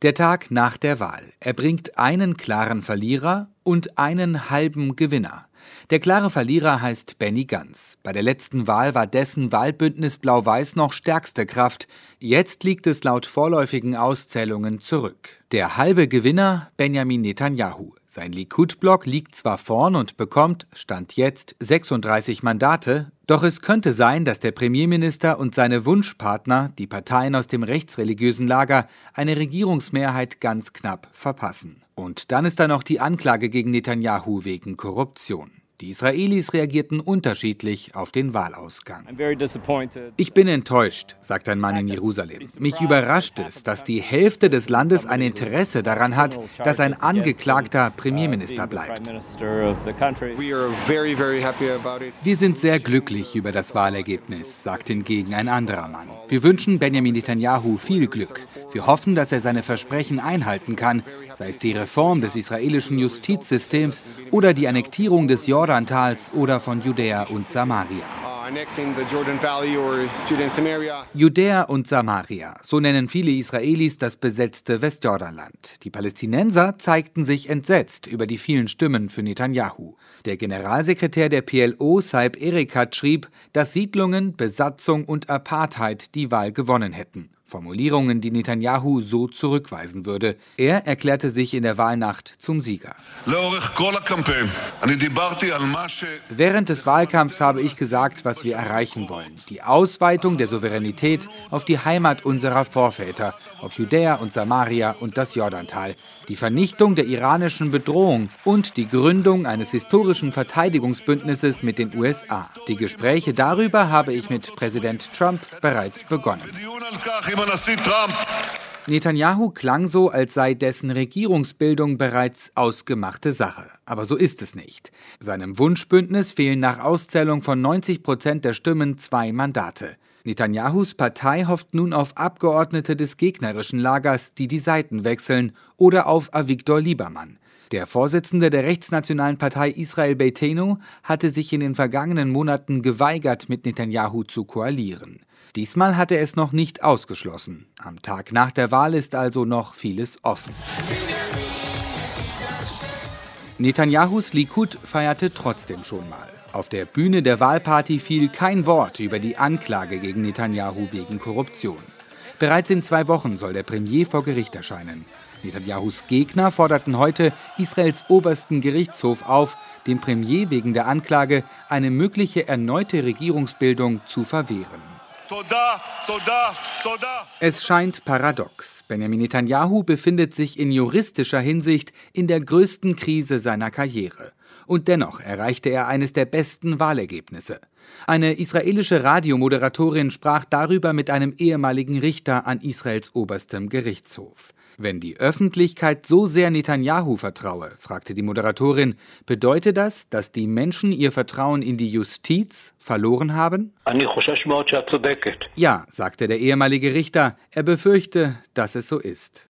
Der Tag nach der Wahl. Er bringt einen klaren Verlierer und einen halben Gewinner. Der klare Verlierer heißt Benny Gantz. Bei der letzten Wahl war dessen Wahlbündnis Blau-Weiß noch stärkste Kraft. Jetzt liegt es laut vorläufigen Auszählungen zurück. Der halbe Gewinner Benjamin Netanyahu. Sein Likud-Block liegt zwar vorn und bekommt, Stand jetzt, 36 Mandate, doch es könnte sein, dass der Premierminister und seine Wunschpartner, die Parteien aus dem rechtsreligiösen Lager, eine Regierungsmehrheit ganz knapp verpassen. Und dann ist da noch die Anklage gegen Netanyahu wegen Korruption. Die Israelis reagierten unterschiedlich auf den Wahlausgang. Ich bin enttäuscht, sagt ein Mann in Jerusalem. Mich überrascht es, dass die Hälfte des Landes ein Interesse daran hat, dass ein Angeklagter Premierminister bleibt. Wir sind sehr glücklich über das Wahlergebnis, sagt hingegen ein anderer Mann. Wir wünschen Benjamin Netanyahu viel Glück. Wir hoffen, dass er seine Versprechen einhalten kann, sei es die Reform des israelischen Justizsystems oder die Annektierung des Jordantals oder von Judäa und Samaria. Judäa und Samaria, so nennen viele Israelis das besetzte Westjordanland. Die Palästinenser zeigten sich entsetzt über die vielen Stimmen für Netanyahu. Der Generalsekretär der PLO, Saib Erekat, schrieb, dass Siedlungen, Besatzung und Apartheid die Wahl gewonnen hätten. Formulierungen, die Netanyahu so zurückweisen würde. Er erklärte sich in der Wahlnacht zum Sieger. Während des Wahlkampfs habe ich gesagt, was wir erreichen wollen. Die Ausweitung der Souveränität auf die Heimat unserer Vorväter, auf Judäa und Samaria und das Jordantal, die Vernichtung der iranischen Bedrohung und die Gründung eines historischen Verteidigungsbündnisses mit den USA. Die Gespräche darüber habe ich mit Präsident Trump bereits begonnen. Netanyahu klang so, als sei dessen Regierungsbildung bereits ausgemachte Sache. Aber so ist es nicht. Seinem Wunschbündnis fehlen nach Auszählung von 90% der Stimmen 2 Mandate. Netanyahus Partei hofft nun auf Abgeordnete des gegnerischen Lagers, die Seiten wechseln, oder auf Avigdor Liebermann. Der Vorsitzende der rechtsnationalen Partei Israel Beitenu hatte sich in den vergangenen Monaten geweigert, mit Netanyahu zu koalieren. Diesmal hat er es noch nicht ausgeschlossen. Am Tag nach der Wahl ist also noch vieles offen. Netanyahus Likud feierte trotzdem schon mal. Auf der Bühne der Wahlparty fiel kein Wort über die Anklage gegen Netanyahu wegen Korruption. Bereits in 2 Wochen soll der Premier vor Gericht erscheinen. Netanyahus Gegner forderten heute Israels obersten Gerichtshof auf, dem Premier wegen der Anklage eine mögliche erneute Regierungsbildung zu verwehren. Es scheint paradox. Benjamin Netanyahu befindet sich in juristischer Hinsicht in der größten Krise seiner Karriere. Und dennoch erreichte er eines der besten Wahlergebnisse. Eine israelische Radiomoderatorin sprach darüber mit einem ehemaligen Richter an Israels oberstem Gerichtshof. Wenn die Öffentlichkeit so sehr Netanyahu vertraue, fragte die Moderatorin, bedeutet das, dass die Menschen ihr Vertrauen in die Justiz verloren haben? Ja, sagte der ehemalige Richter, er befürchte, dass es so ist.